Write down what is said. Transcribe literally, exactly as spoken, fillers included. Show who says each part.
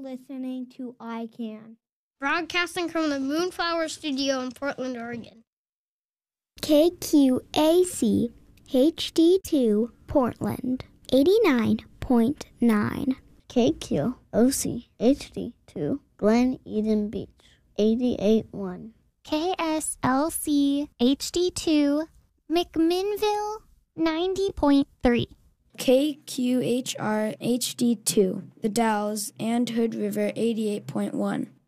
Speaker 1: listening to I Can.
Speaker 2: Broadcasting from the Moonflower Studio in Portland, Oregon.
Speaker 3: K Q A C H D two Portland, eighty-nine point nine.
Speaker 4: K Q O C H D two Glen Eden Beach, eighty-eight point one.
Speaker 5: K S L C H D two McMinnville, ninety point three.
Speaker 6: K Q H R H D two The Dalles and Hood River, eighty-eight point one.